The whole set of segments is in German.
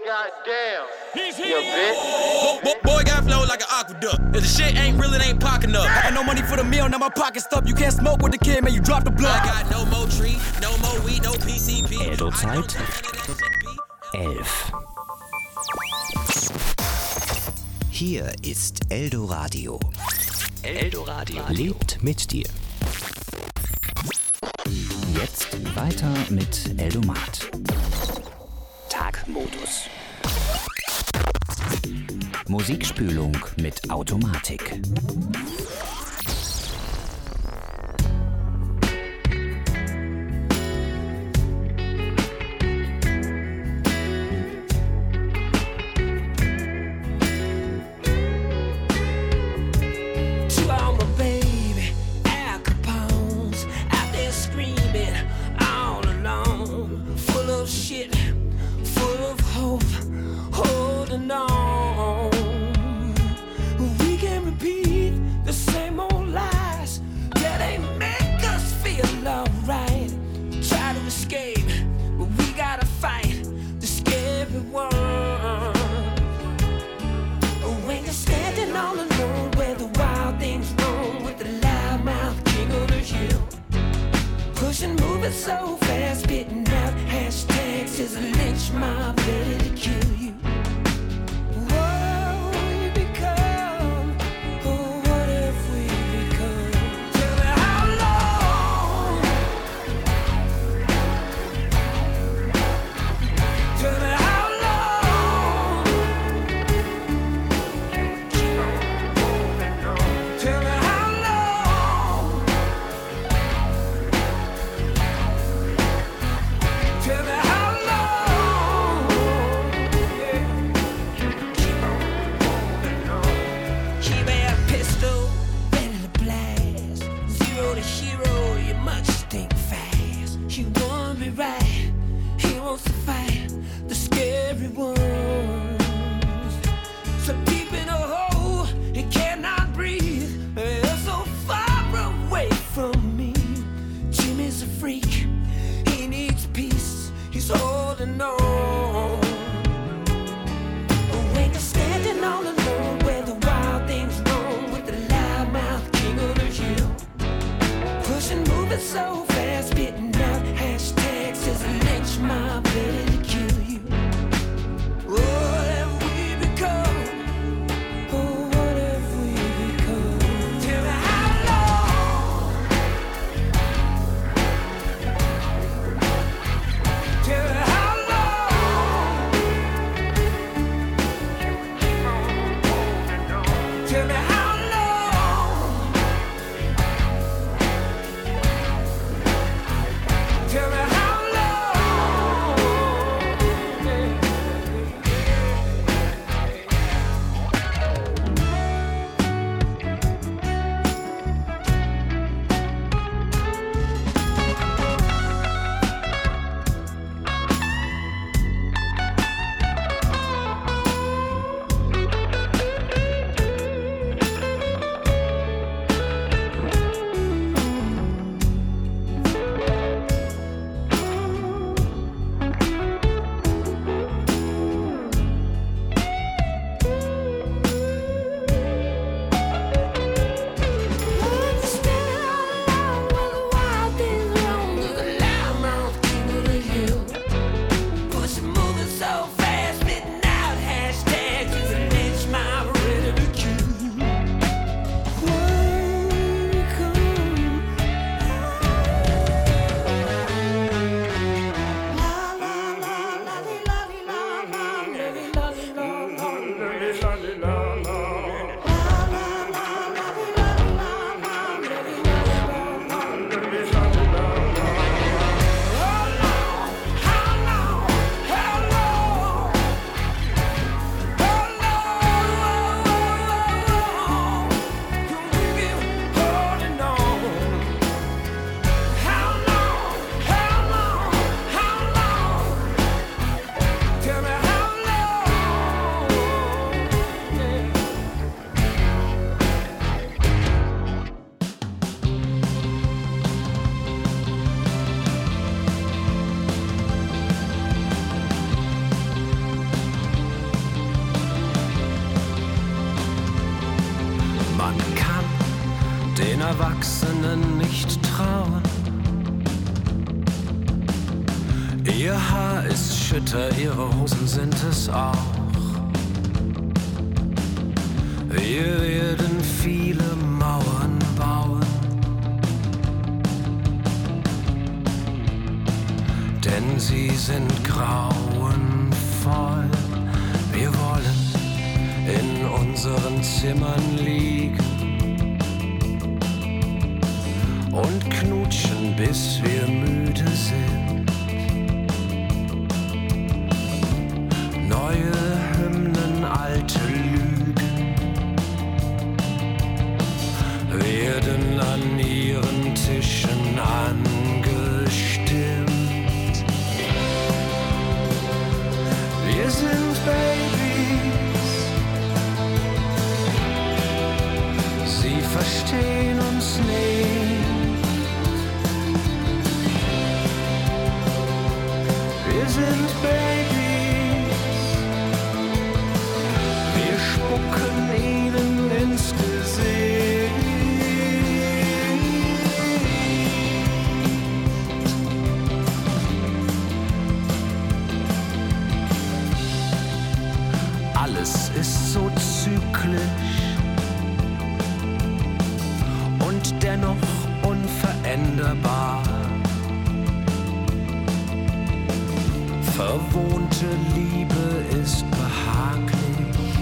goddamn. He's You here. bitch. Boy got flow like an aqueduct. If the shit ain't real, it ain't pocket enough. I got no money for the meal, now my pocket's stuffed. You can't smoke with the kid, man, you drop the blood. I got no more tree, no more weed, no PCP. Eldo-Zeit 11. Hier ist Eldoradio. Eldoradio lebt mit dir. Jetzt weiter mit Eldomat. Tagmodus. Musikspülung mit Automatik. We can repeat the same Erwachsenen nicht trauen. Ihr Haar ist schütter, ihre Hosen sind es auch. Wir werden viele Mauern bauen, denn sie sind grauenvoll. Wir wollen in unseren Zimmern liegen und knutschen, bis wir müde sind. Neue Hymnen, alte Lügen werden an ihren Tischen angestimmt. Wir sind Babys, sie verstehen uns nicht. Wir sind Babys, wir spucken ihnen ins Gesicht. Alles ist so zyklisch und dennoch unveränderbar. Verwohnte Liebe ist behaglich,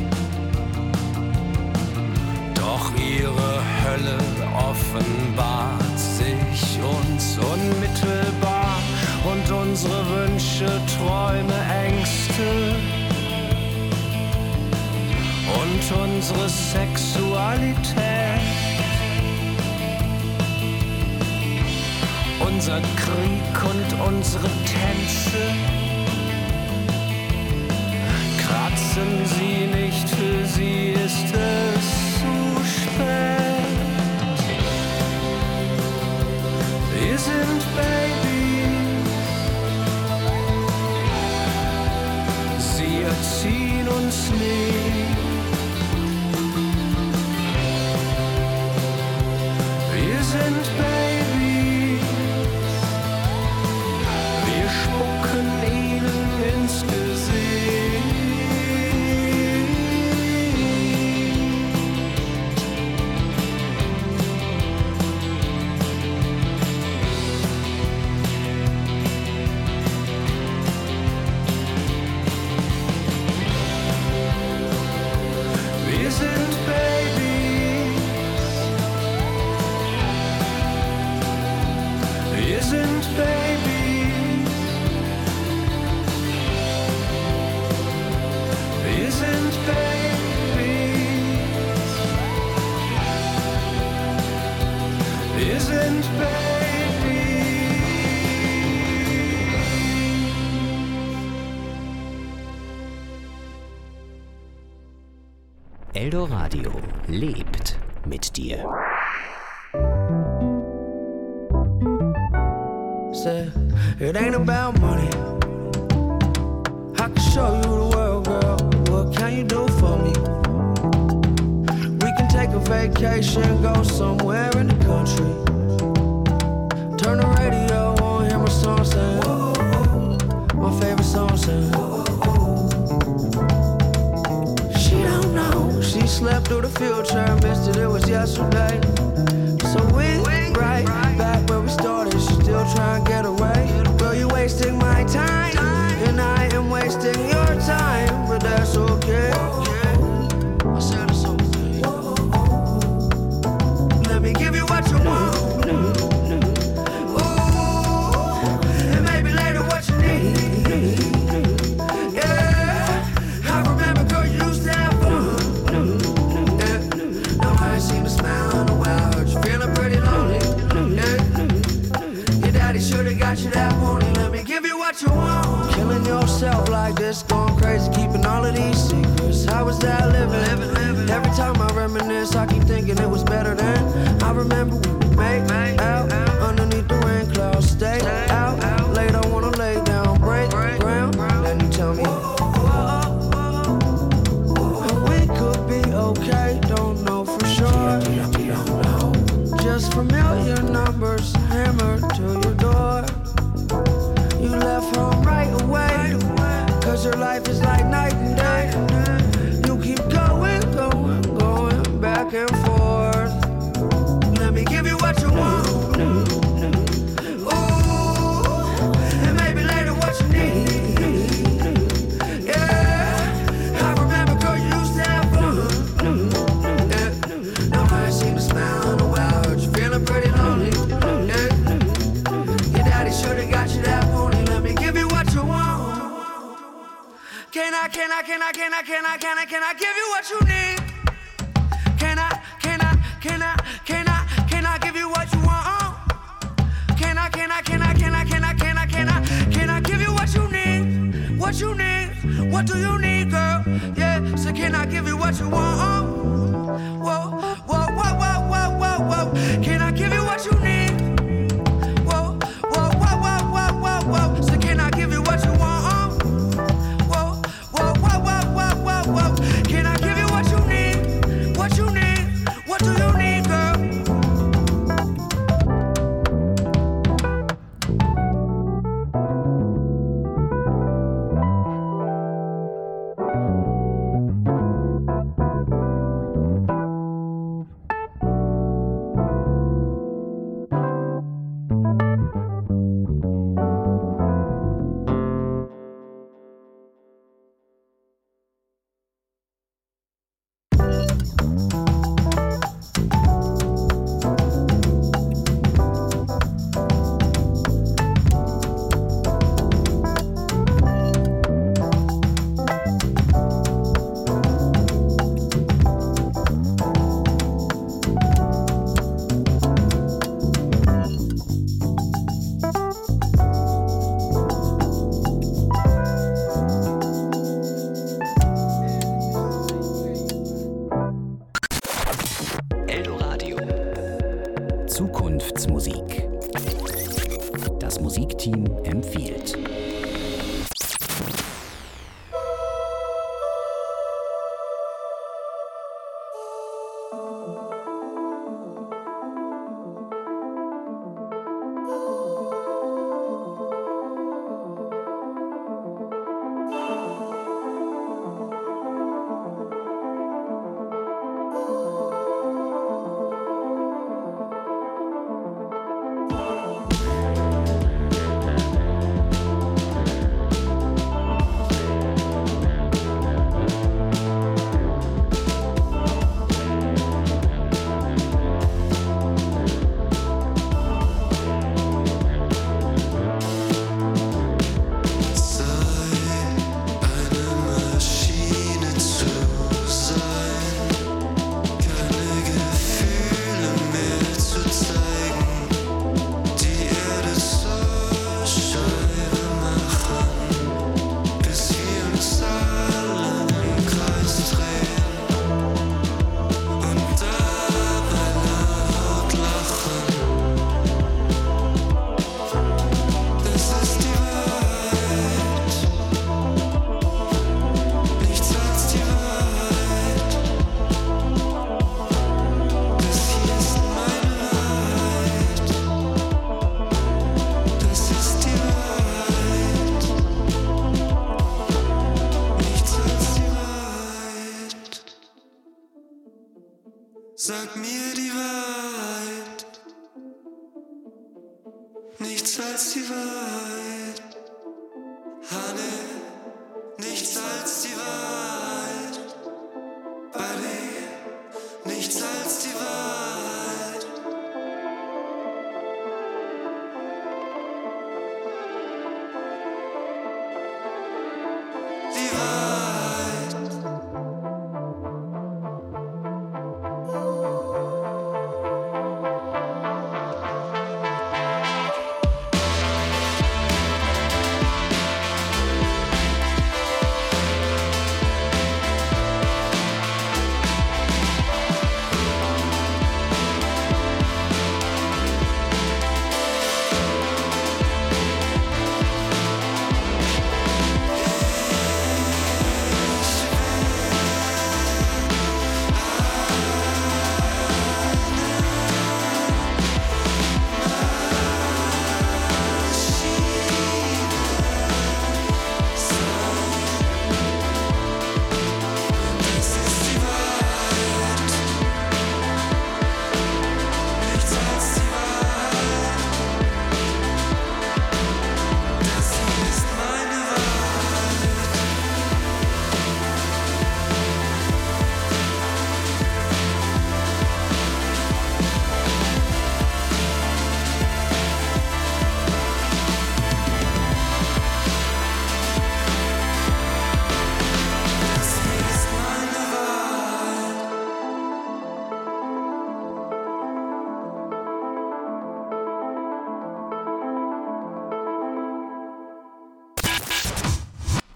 doch ihre Hölle offenbart sich uns unmittelbar und unsere Wünsche, Träume, Ängste und unsere Sexualität. Unser Krieg und unsere Tänze kratzen sie nicht, für sie ist es zu spät. Wir sind Babys, sie erziehen uns nicht. Wir sind Babys, wir spucken ihnen ins Gesicht. Wir sind Babys, wir sind Babys, wir sind Babys, wir sind Babys. Eldoradio lebt mit dir. Said, it ain't about money. I can show you the world, girl. What can you do for me? We can take a vacation, go somewhere in the country. Turn the radio on, hear my song sing. My favorite song sing. She don't know. She slept through the field trip, missed it, it was yesterday. So we right back where we started. She still trying to get away. Girl, you're wasting my time, and I am wasting your time, but that's okay. I said it's okay. Let me give you what you want. Ooh, and maybe later what you need. Yeah, I remember, girl, you used to have fun. Yeah, now I ain't seen a smile in a while. Heard you feeling pretty lonely. Yeah, your daddy should've got you that morning. Let me give you what you want. Killing yourself like this, going crazy, keeping all of these secrets. How was that living? Every time I reminisce, I keep thinking it was better then. I remember we would make out underneath the rain clouds. Stay out late, I wanna lay down, break ground. Then you tell me we could be okay, don't know for sure. Just your life is like night and day. You keep going, going, going back and forth. Let me give you what you want. Ooh, and maybe later what you need. Yeah, I remember, girl, you used to have fun. Yeah, now I see the smile on the way. I heard you feeling pretty lonely. Yeah, your daddy should've got you that pony. Let me give you what you want. Can I give you what you need? Can I give you what you want? Can I give you what you need? What you need? What do you need, girl? Yeah, so can I give you what you want? Whoa, whoa, whoa, whoa, whoa, whoa, whoa. Can I give you what you need? Whoa, whoa, whoa, whoa, whoa, whoa, whoa. So can I give you what you want? Whoa, whoa, whoa, whoa, whoa, whoa, whoa. Can I give you what you need? What you need? What do you need, girl? Zukunftsmusik. Das Musikteam empfiehlt. Sag mir die Wahrheit, nichts als die Wahrheit. Honey, nichts als die Wahrheit. Buddy, nichts als die Wahrheit. Die Wahrheit.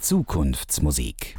Zukunftsmusik.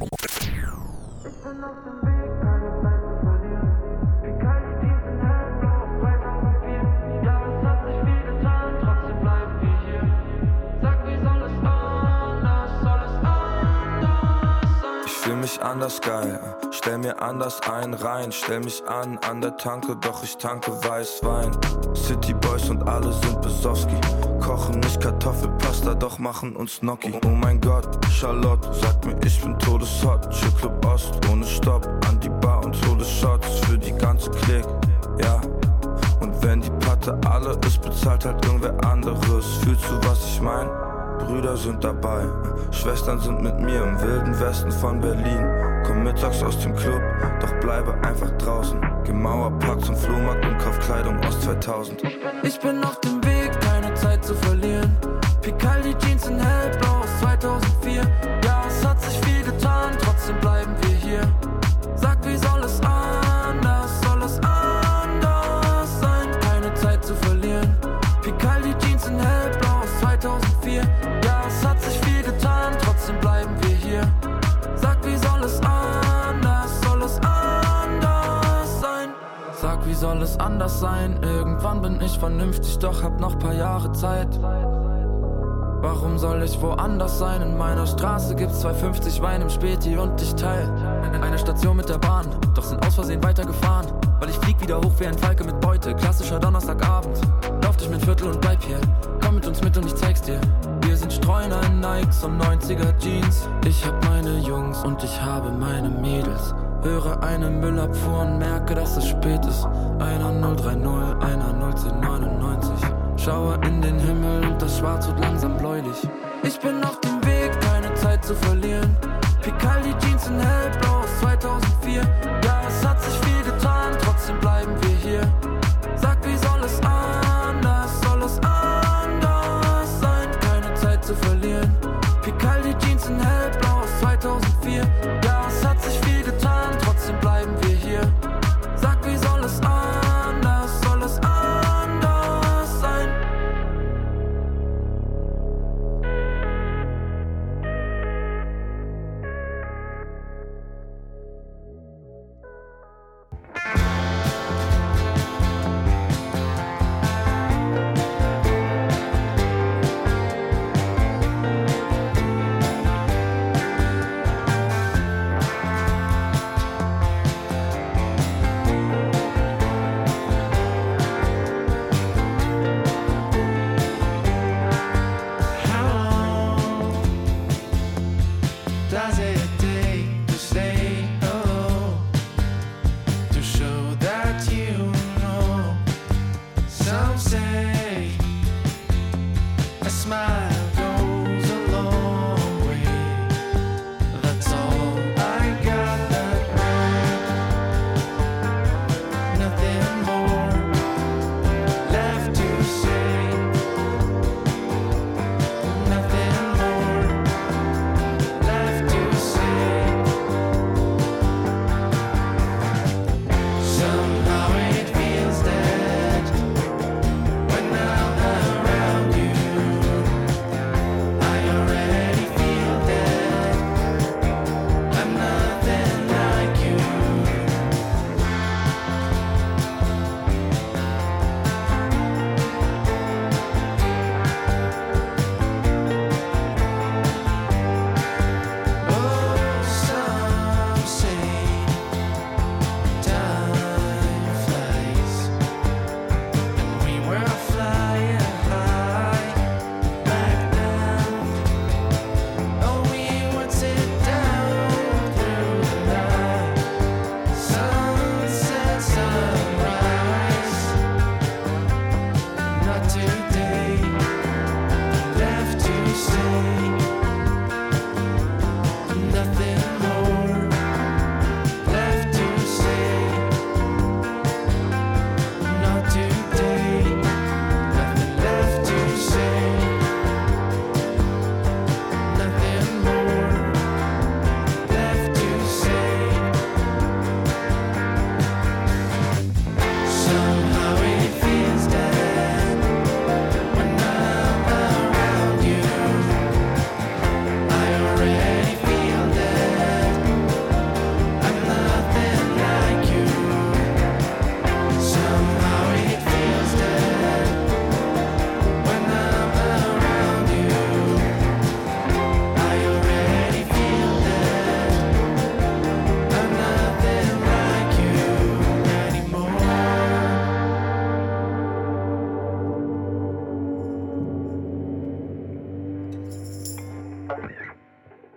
Fühl mich anders geil, stell mir anders ein rein, stell mich an der Tanke, doch ich tanke Weißwein. City Boys und alle sind Besowski, kochen nicht Kartoffelpasta, doch machen uns Gnocchi. Oh mein Gott, Charlotte sagt mir, ich bin todeshot. Chillclub Ost, ohne Stopp, an die Bar und hole Shots für die ganze Klick, ja. Und wenn die Patte alle ist, bezahlt halt irgendwer anderes. Fühlst du, was ich mein? Brüder sind dabei, Schwestern sind mit mir im wilden Westen von Berlin. Komm mittags aus dem Club, doch bleibe einfach draußen. Geh Mauerpark zum Flohmarkt und kauf Kleidung aus 2000. Ich bin auf dem Weg, keine Zeit zu verlieren. Picaldi Jeans in hellblau aus 2004. Ja, es hat sich viel getan, trotzdem bleiben wir hier. Sag, wie soll es anders sein? Keine Zeit zu verlieren. Picaldi Jeans in hellblau aus 2004. Ja, es hat sich viel getan, trotzdem bleiben wir hier. Sag, wie soll es anders sein? Sag, wie soll es anders sein? Irgendwann bin ich vernünftig, doch hab noch paar Jahre Zeit. Warum soll ich woanders sein? In meiner Straße gibt's 2,50 Wein im Späti und ich teil eine Station mit der Bahn, doch sind aus Versehen weitergefahren. Weil ich flieg wieder hoch wie ein Falke mit Beute, klassischer Donnerstagabend. Lauf durch mein Viertel und bleib hier, komm mit uns mit und ich zeig's dir. Wir sind Streuner in Nikes und 90er Jeans. Ich hab meine Jungs und ich habe meine Mädels. Höre eine Müllabfuhr und merke, dass es spät ist. Einer 030, einer 01099. Schaue in den Himmel und das Schwarz wird langsam bläulich. Ich bin auf dem Weg, keine Zeit zu verlieren. Picaldi Jeans in hellblau aus 2004. Ja, es hat sich viel getan, trotzdem bleiben wir hier. Sag, wie soll es anders sein? Keine Zeit zu verlieren. Picaldi Jeans in hellblau aus 2004. Ja, es hat sich viel getan, trotzdem bleiben wir hier. Sag, wie soll es anders sein?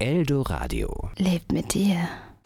Eldoradio. Lebt mit dir.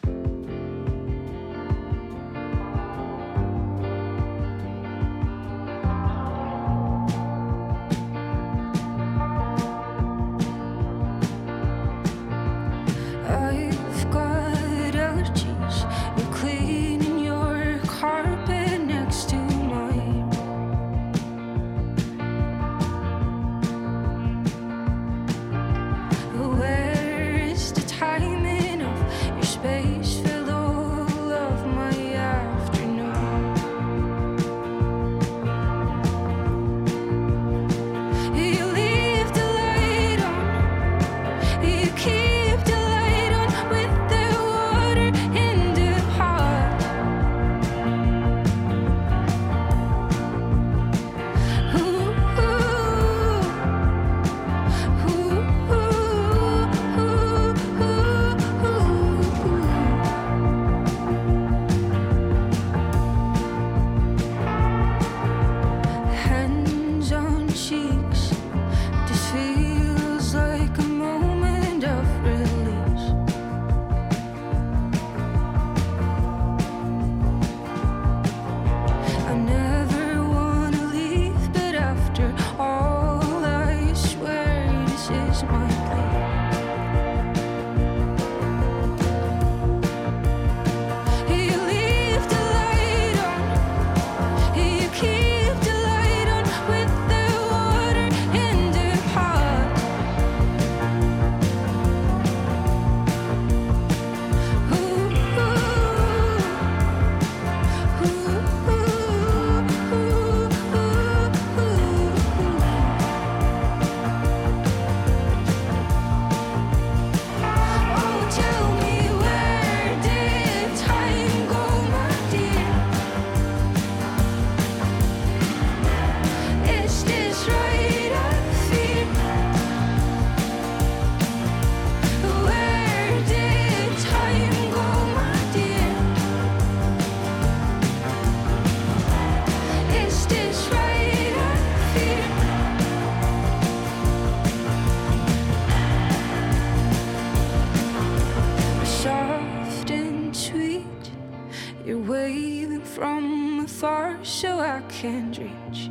Can't reach.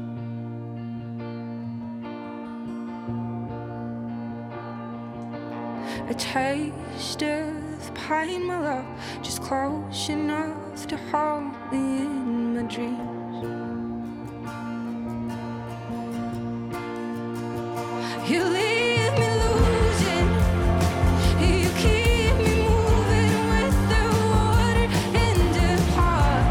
A taste of pine, my love, just close enough to hold me in my dreams. You leave me losing, you keep me moving with the water in the heart.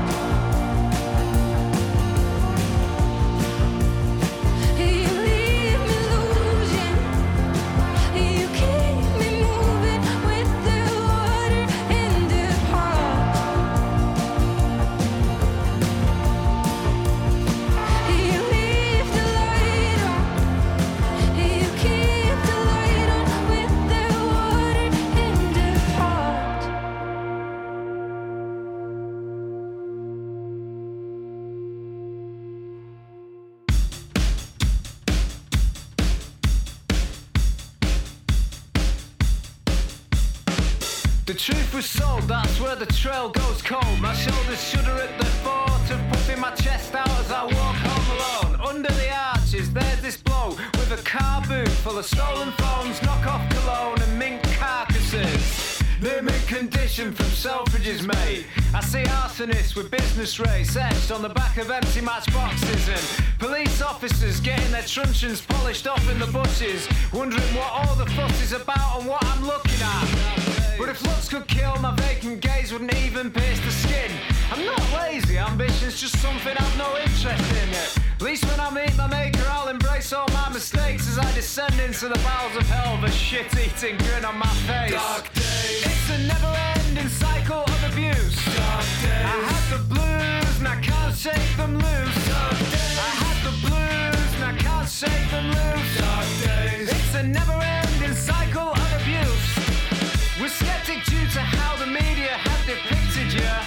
The truth was sold, that's where the trail goes cold. My shoulders shudder at the thought of puffing my chest out as I walk home alone. Under the arches, there's this bloke with a car boot full of stolen phones, knock-off cologne and mink carcasses. They're mint condition from Selfridges, mate. I see arsonists with business rates etched on the back of empty matchboxes, and police officers getting their truncheons polished off in the bushes, wondering what all the fuss is about and what I'm looking at. But if looks could kill, my vacant gaze wouldn't even pierce the skin. I'm not lazy, ambition's just something I've no interest in. At least when I meet my maker, I'll embrace all my mistakes as I descend into the bowels of hell with a shit-eating grin on my face. Dark days. It's a never-ending cycle of abuse. Dark days. I had the blues and I can't shake them loose. Dark days. I had the blues and I can't shake them loose. Dark days. It's a never-ending cycle of abuse. We're skeptic due to how the media have depicted you.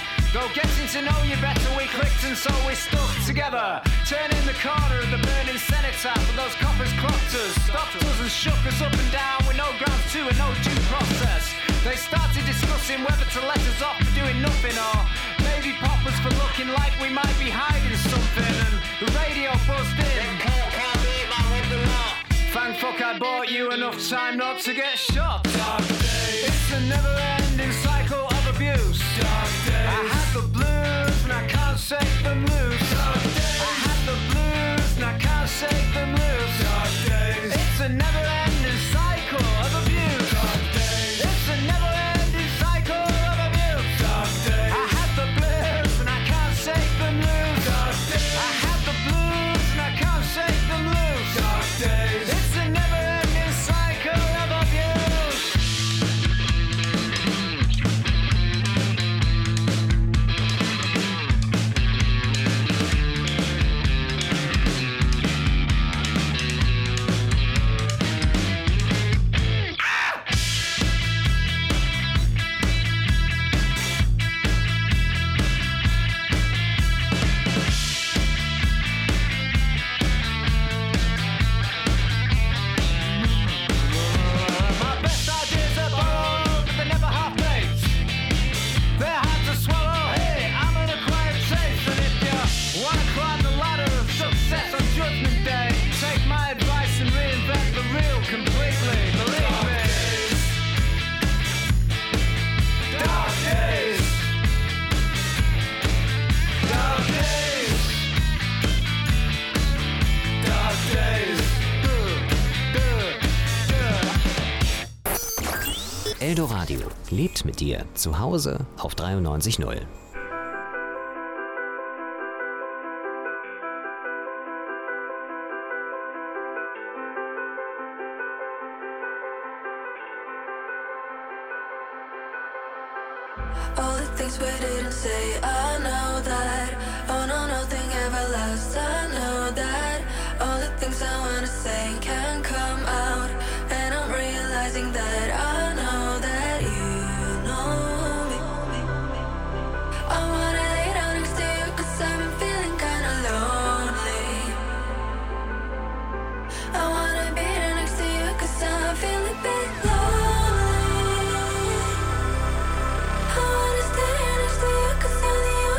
So getting to know you better, we clicked and so we stuck together. Turning the corner of the burning cenotaph, and those coppers clocked us, stopped us and shook us up and down with no grounds to and no due process. They started discussing whether to let us off for doing nothing or maybe pop us for looking like we might be hiding something. And the radio buzzed in. Thank fuck I bought you enough time not to get shot. Dark days. It's a never-ending cycle of abuse. Dark days. I had the blues and I can't shake them loose. Dark days. I had the blues and I can't shake them loose. Dark days. It's a never-ending cycle of abuse. Dark days. It's a never-ending cycle of abuse. Dark days. I had the blues and I can't shake them loose. Dark days. I had the blues and I can't shake them loose. Dark days. It's a never-ending cycle of abuse. My best ideas are borrowed, but they're never half-baked. They're hard to swallow. Hey, I'm an acquired taste, and if you want to climb the ladder of success on Judgment Day, take my advice and reinvent the real completely. Believe me. Dark days. Dark days. Dark days. Eldoradio lebt mit dir zu Hause auf 93.0. All the things we didn't say, I know that. Oh no, nothing ever lasts, I know that. All the things I wanna say can't come out, and I'm realizing that I know that you know me. I wanna lay down next to you 'cause I've been feeling kinda lonely. I wanna be there next to you 'cause I'm feeling a bit lonely. I wanna stay next to you 'cause you're the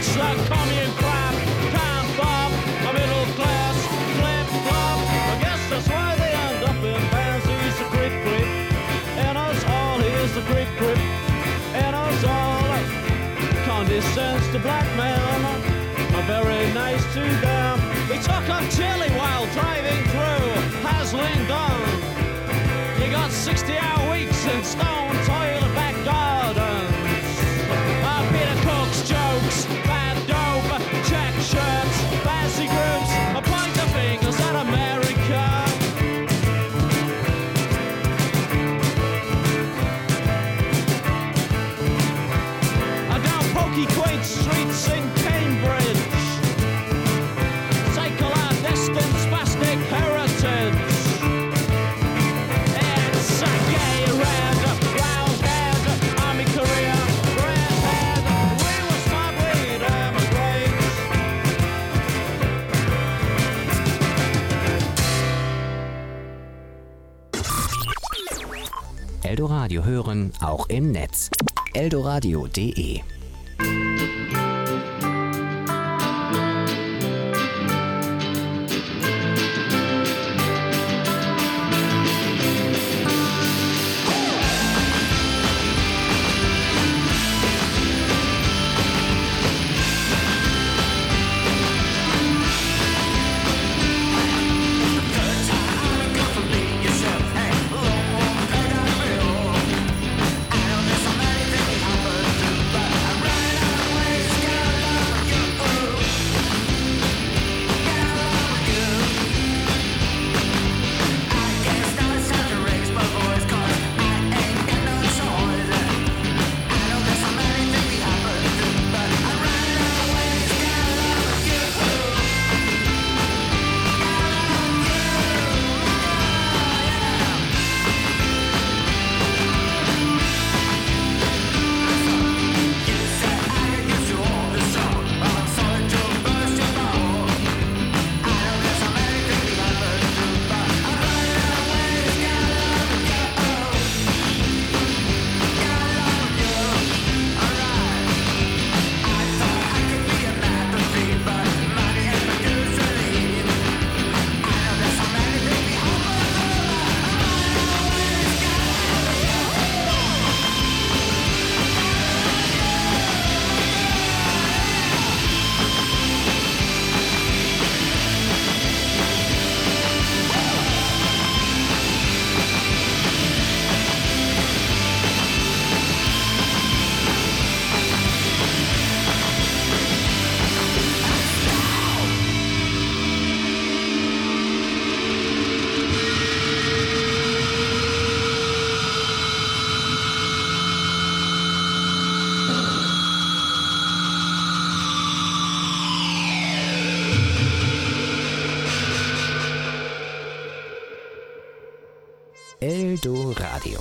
What's that commune crap? Can't bob, a middle class flip flop. I guess that's why they end up in bands. He's a grip grip, and us all. Here's the grip grip, and us all. Condescends to black men, are very nice to them. They talk on chili while driving through Haslingdon. You got 60-hour weeks in stone toilet back gardens. Peter Cook's jokes, bad dope, check shirts, fancy groups, a point of fingers at America. Down Pokey Quaint streets in Cambridge. Cycle our distant spastic heritage. It's a gay red, round head, army career, red head. We were smart, we'd emigrate. Eldoradio hören, auch im Netz. eldoradio.de Eldoradio.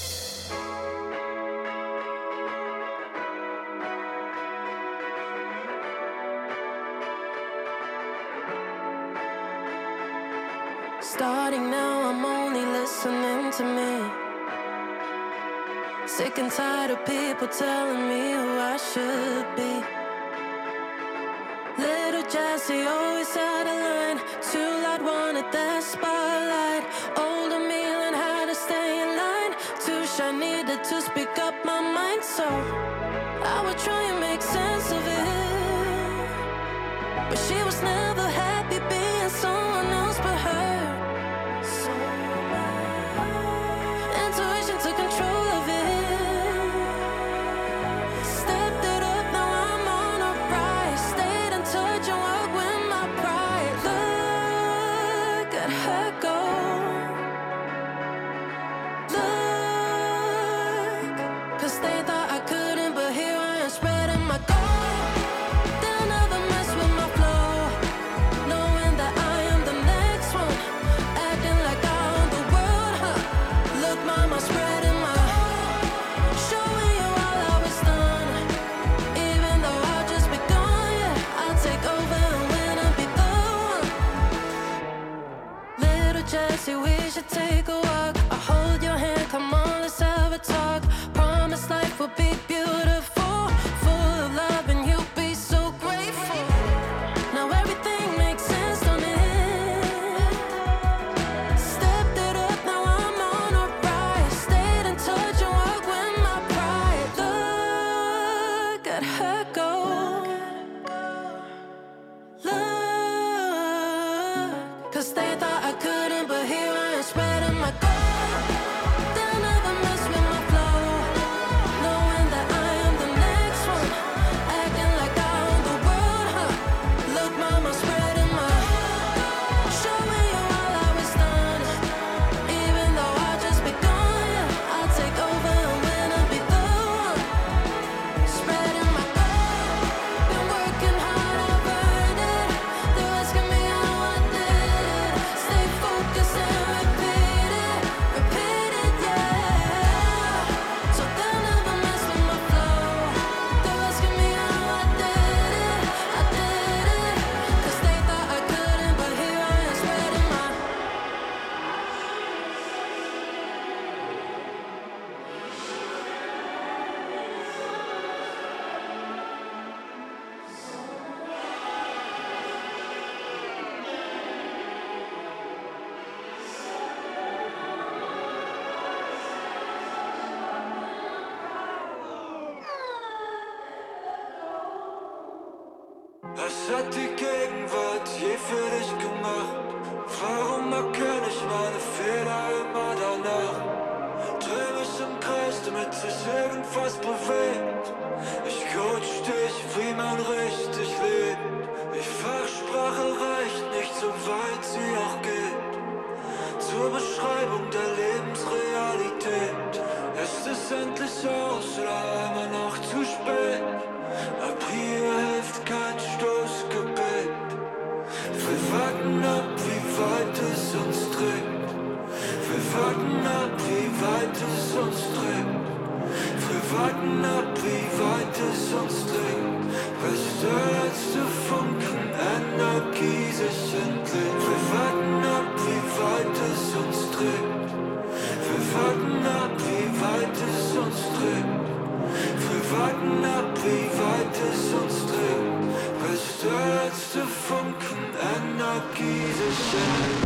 Starting now, I'm only listening to me. Sick and tired of people telling me who I should be. Little Jessie always had a line. Too loud, wanted that spotlight. Older me learned how to stay in line. Too shy, needed to speak up my mind. So I would try and make sense of it, but she was never happy being someone else but her. So intuition took control of it. Stepped it up, now I'm on a rise. Stayed in touch and worked with my pride. Look at her go. Look, 'cause they thought I couldn't, but here I am spreading my gold. They'll never mess with my flow. let her go. Look, 'cause they thought I couldn't, but here I am spreading my gold. They'll never mess with my flow, knowing that I am the next one, acting like I own the world, huh? Look, mama, spreading my, showing you all I was done. Even though I'll just be gone, yeah, I'll take over and win and be the one, spreading my gold. Been working hard, I've earned it. They're asking me how I did it. Stay focused and repeat it, yeah. So they'll never mess with my flow. They're asking me how I did it. 'Cause they thought I couldn't, but here I am spreading my. Was hat die Gegenwart je für dich gemacht? Warum erkenne ich meine Fehler immer danach? Dreh mich im Kreis, damit sich irgendwas bewegt. Ich coach dich, wie man richtig lebt. Die Fachsprache reicht nicht, so weit sie auch geht, zur Beschreibung der Lebensrealität. Ist es endlich aus oder immer noch zu spät? Ab hier hilft kein Stoßgebet. Wir warten ab, wie weit es uns trägt. Wir warten ab, wie weit es uns trägt. Wir warten ab, wie weit es uns trägt. Bis der letzte Funken Energie sich entlädt. Wir warten ab, wie weit es uns trägt. Wir warten ab, wie weit es uns trägt. Wir warten ab, wie weit es uns trägt, bis der letzte Funken Energie sich entlädt.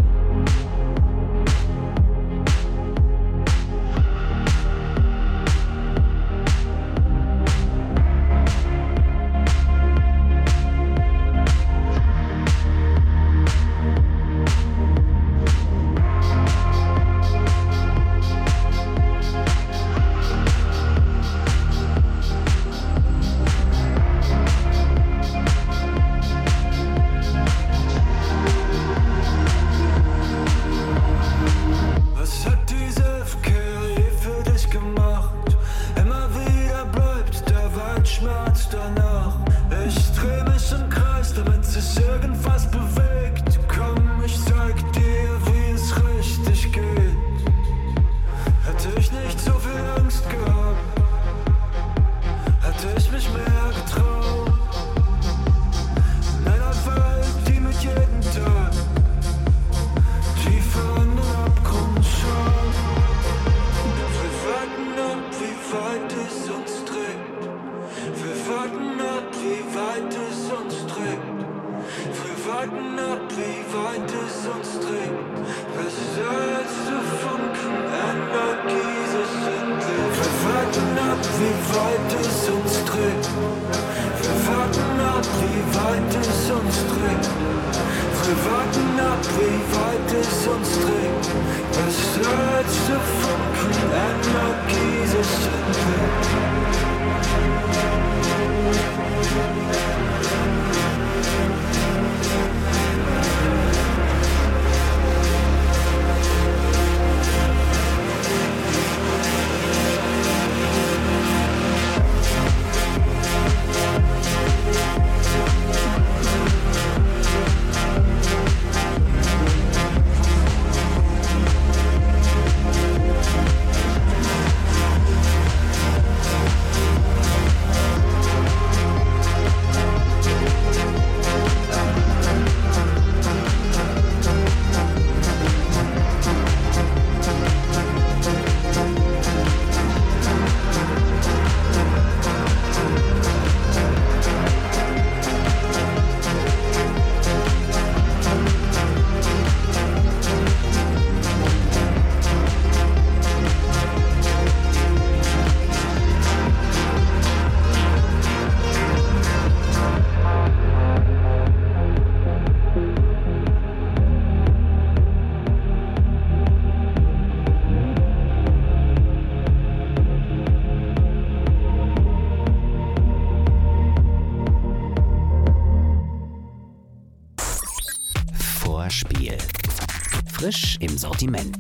Vorspiel. Frisch im Sortiment.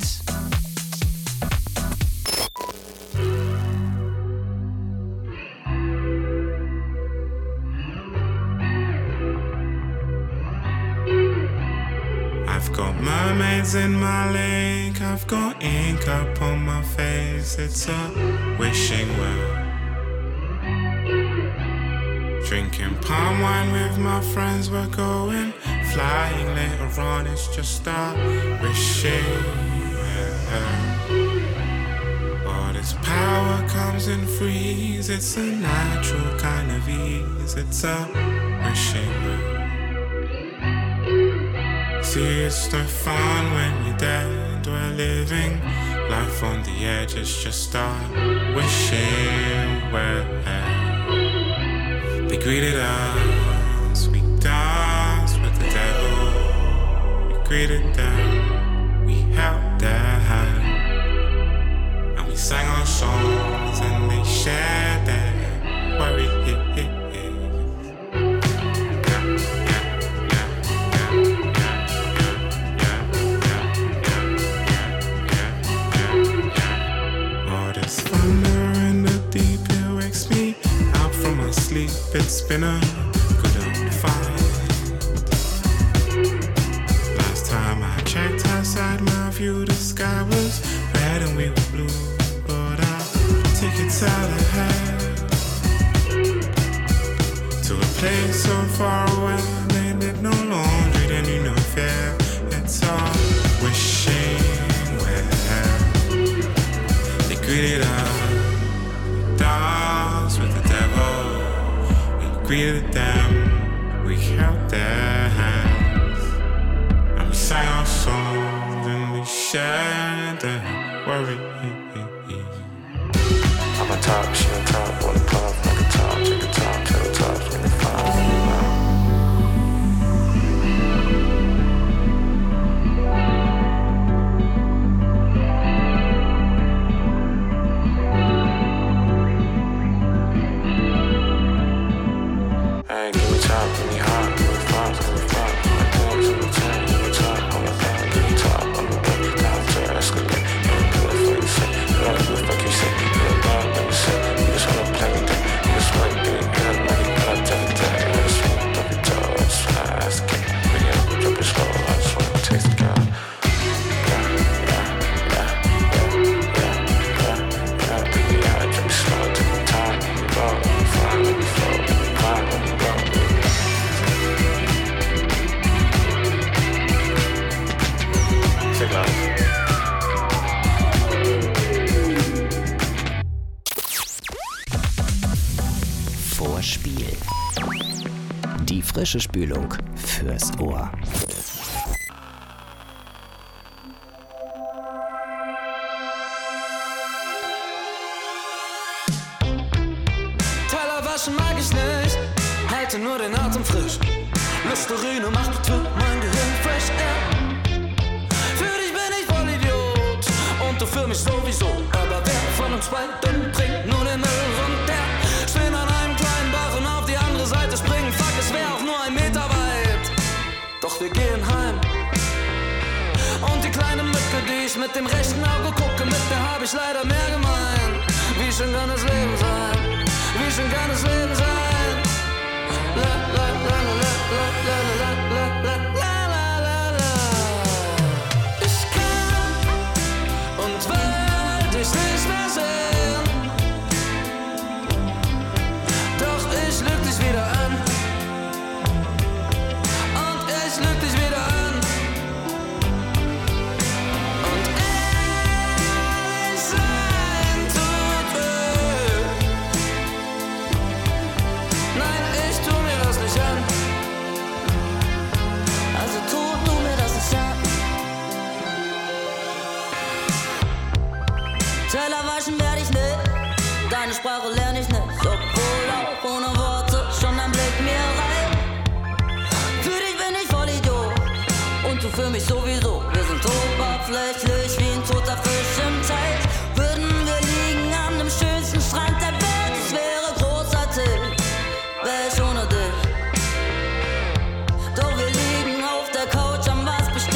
I've got mermaids in my lake, I've got ink up on my face, it's a wishing well. Drinking palm wine with my friends, we're going flying later on, it's just a wishing well. All this power comes in threes, it's a natural kind of ease, it's a wishing well. See, it's no fun when you're dead. We're living life on the edge. It's just a wishing well. They greeted us. We danced with the devil. We greeted them. We held their hand. And we sang our songs and they shared their worry. It's been a good old fight. Last time I checked outside my view, the sky was red and we were blue. But I'll take it out ahead to a place so far away. They did no laundry, they knew no fear. It's all wishing well. They greeted us, danced with the devil. Greeted them, we held their hands, and we sang our songs and we shared their worry. I'm on top, she on top, on the top, like a top, take a top, tell the tops when they find Vorspiel. Die frische Spülung fürs Ohr. Teller waschen mag ich nicht, halte nur den Atem frisch. Listerine macht mein Gehirn fresh air. Für dich bin ich voll Idiot und du für mich sowieso. Aber wer von uns beiden bringt nur den Müll runter? Stehen an einem kleinen Bach und auf die andere Seite springen. Fuck, es wär auch nur 1 Meter weit. Doch wir gehen heim. Und die kleine Mücke, die ich mit dem rechten Auge gucke, mit der hab ich leider mehr gemein. Wie schön kann das Leben sein? Wie schön kann das Leben sein? La la la la la la la la la la la la. Ich kann und will dich nicht mehr sehen. Doch ich lüg dich wieder an. Und ich lüg dich wieder an. Und ehrlich sein tut weh. Nein, ich tu mir das nicht an. Also tu mir das nicht an. Teller waschen werde ich nicht, deine Sprache lerne ich nicht. Obwohl auch ohne Worte schon ein Blick mir reicht. Für dich bin ich voll Idiot und du für mich sowieso. Wir sind oberflächlich wie ein toter Fisch im Teich. Würden wir liegen an dem schönsten Strand der Welt, es wäre großartig, wär ich ohne dich. Doch wir liegen auf der Couch am was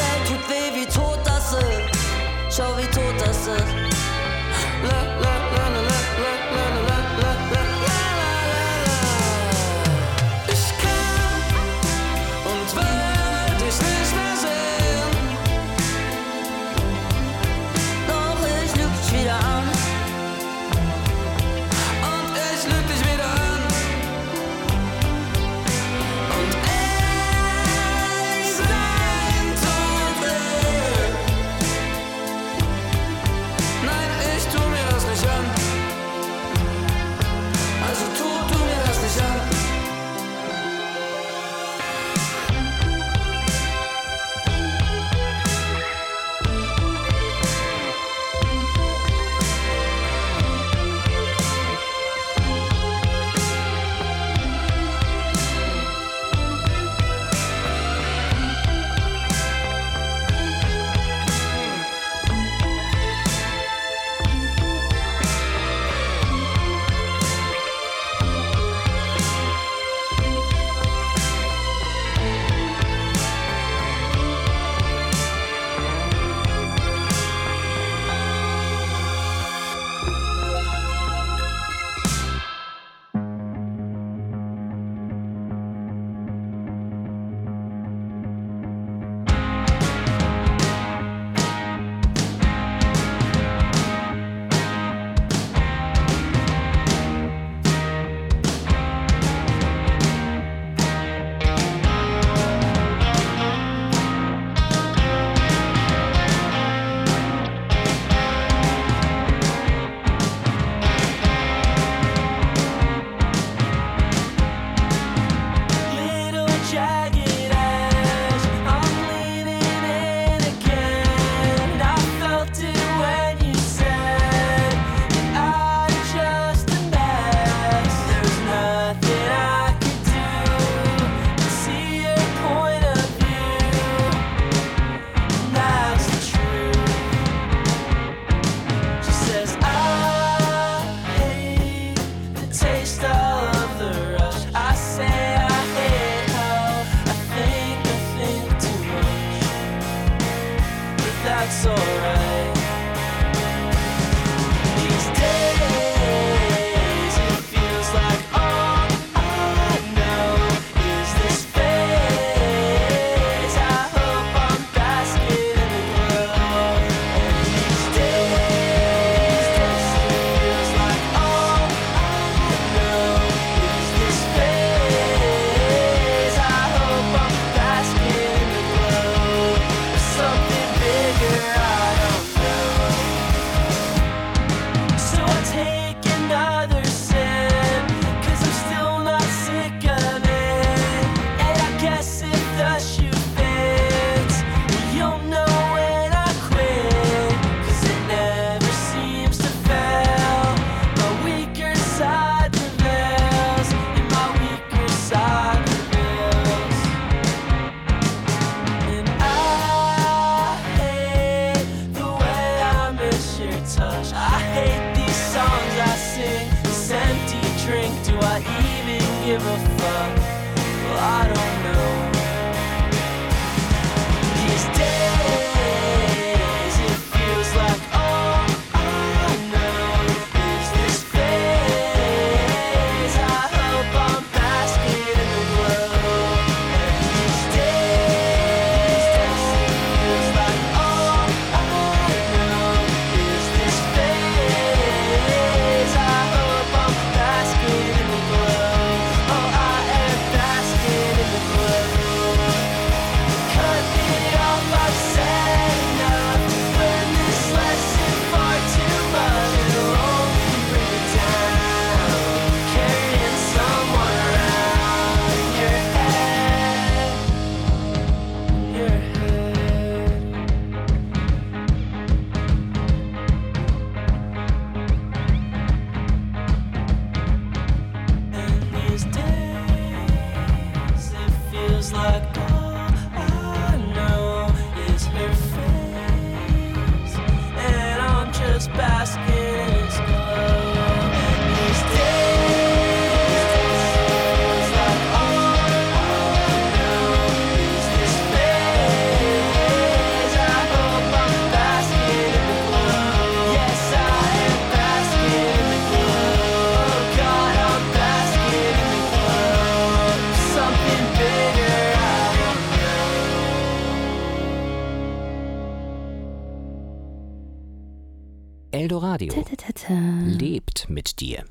give a fuck. Well, I don't know. These days it feels like all I know is this phase. I hope I'm basking in the glow. And these days it feels like all I know is this phase. I hope I'm basking in the glow. Oh, I am basking in the glow. Cut it off, I've said enough. Learn this lesson far too much. It'll only bring it down. Carrying someone around in your head. Your head. And these days it feels like all I know is her face, and I'm just basking in its glow. And these days it feels like all I know is this phase. I hope I'm basking in the glow. Yes, I am basking in the glow. Oh God, I'm basking in the glow. Something bigger, I don't Eldoradio lebt mit dir.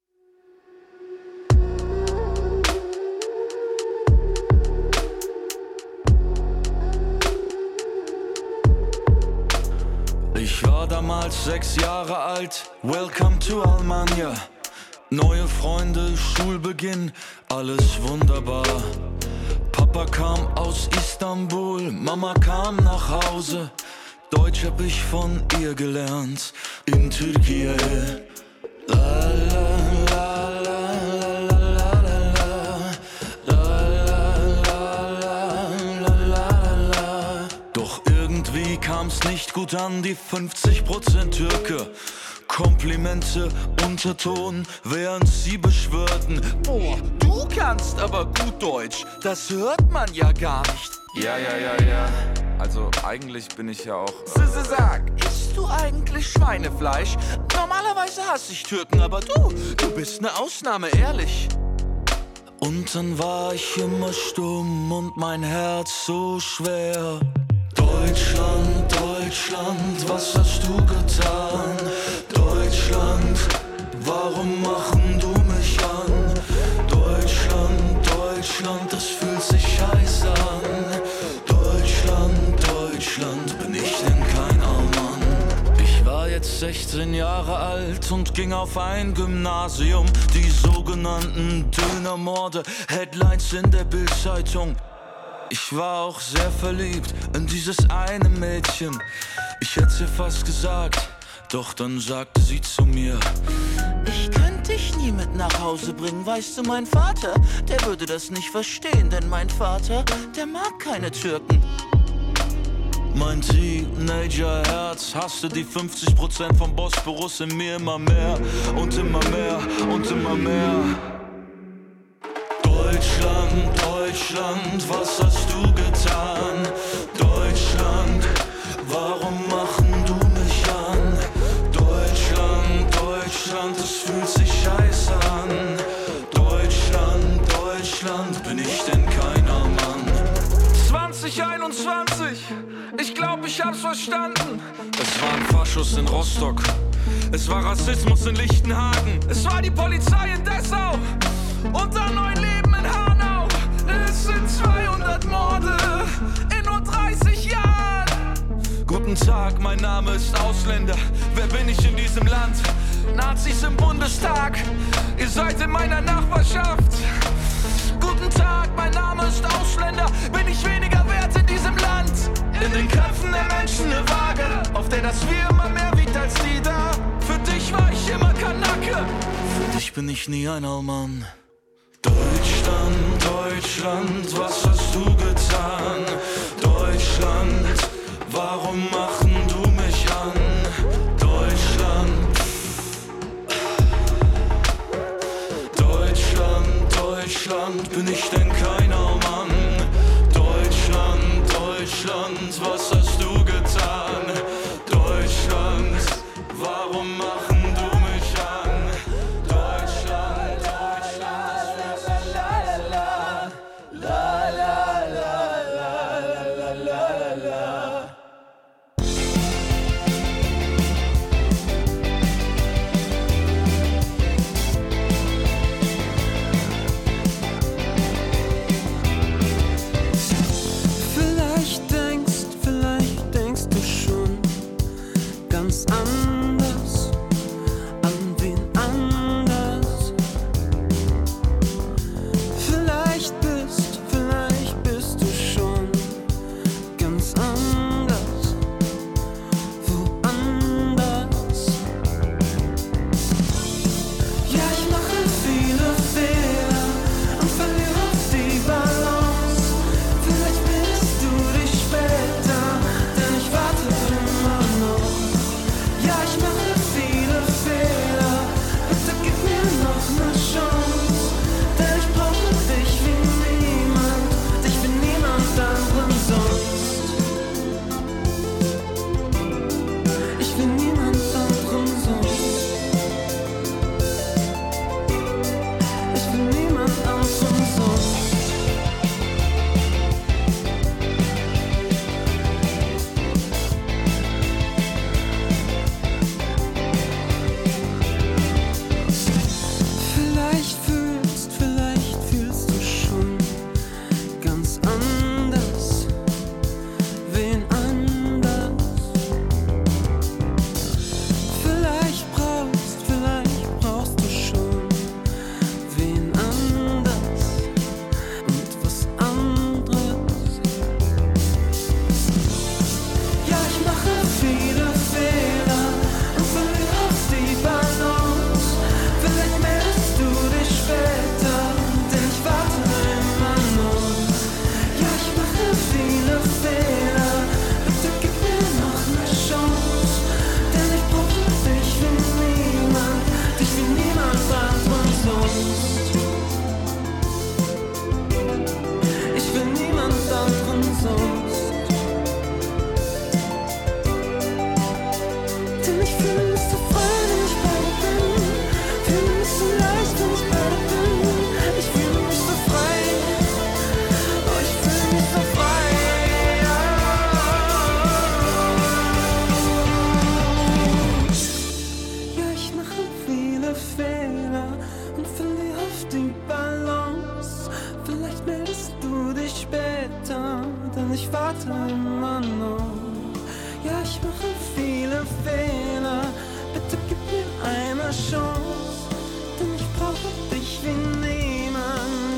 Ich war damals 6 Jahre alt, welcome to Almania. Neue Freunde, Schulbeginn, alles wunderbar. Papa kam aus Istanbul, Mama kam nach Hause. Deutsch hab ich von ihr gelernt, in Türkei. La la la la la la la la. Doch irgendwie kam's nicht gut an, die 50% Türke. Komplimente, Unterton, während sie beschwörten: Boah, du kannst aber gut Deutsch, das hört man ja gar nicht. Ja. Also eigentlich bin ich ja auch... Sag, isst du eigentlich Schweinefleisch? Normalerweise hasse ich Türken, aber du bist ne Ausnahme, ehrlich. Und dann war ich immer stumm und mein Herz so schwer. Deutschland, Deutschland, was hast du getan? Deutschland, warum machen du mich an? Deutschland, Deutschland, das fühlt sich scheiße an. Deutschland, Deutschland, bin ich denn kein Allmann? Ich war jetzt 16 Jahre alt und ging auf ein Gymnasium. Die sogenannten Dönermorde, Headlines in der Bild-Zeitung. Ich war auch sehr verliebt in dieses eine Mädchen. Ich hätt's ihr fast gesagt, doch dann sagte sie zu mir: Ich könnte dich nie mit nach Hause bringen, weißt du, mein Vater, der würde das nicht verstehen, denn mein Vater, der mag keine Türken. Mein Teenager-Herz hasste die 50% vom Bosporus in mir immer mehr und immer mehr und immer mehr. Deutschland, Deutschland, was hast du getan? Deutschland, warum machen du mich an? Deutschland, Deutschland, es fühlt sich scheiße an. Deutschland, Deutschland, bin ich denn kein Allmann? 2021, ich glaub, ich hab's verstanden. Es waren Faschos in Rostock, es war Rassismus in Lichtenhagen, es war die Polizei in Dessau und ein neues Leben in Hanau. Es sind 200 Morde in nur 30 Jahren. Guten Tag, mein Name ist Ausländer. Wer bin ich in diesem Land? Nazis im Bundestag, ihr seid in meiner Nachbarschaft. Guten Tag, mein Name ist Ausländer. Bin ich weniger wert in diesem Land? In den Köpfen der Menschen eine Waage, auf der das Wir immer mehr wiegt als die da. Für dich war ich immer Kanake, für dich bin ich nie ein Allmann. Deutschland, Deutschland, was hast du getan? Deutschland, warum machen du mich an? Deutschland, Deutschland, Deutschland, bin ich denn keiner Mann? Deutschland, Deutschland, was hast du getan? Deutschland, warum machen du mich an? Deutschland, Deutschland, la la la la la la la la la. Vielleicht denkst du schon ganz anders an wen anders. Vielleicht bist du schon ganz anders, woanders. Ja, ich mache viele Fehler und verliere oft die Balance. Vielleicht bist du dich später, denn ich warte immer noch. Ja, ich mache viele Fehler, bitte gib mir noch ne Chance. Denn ich brauche dich wie niemand anderen sonst. Ich will niemand anderen sonst. Ich will niemand anderen sonst. Vielleicht fühlst du schon ganz anders, wen anders. Vielleicht brauchst du schon wen anders und was anderes. Ja, ich mache viele Fehler und verliere oft die Balance. Vielleicht meldest du dich später, denn ich warte immer noch. Ja, ich mache viele Fehler, bitte gib mir noch ne Chance. Denn ich brauche dich wie niemand anderen sonst. Ich will niemand anderen sonst. Denn ich fühle mich so frei, wenn ich bei dir bin. Fühle mich so leicht, wenn ich bei dir bin. Ich fühle mich so frei. Oh, ich fühle mich so frei. Ja, ich mache viele Fehler und verliere oft die Balance. Vielleicht meldest du dich später, denn ich warte immer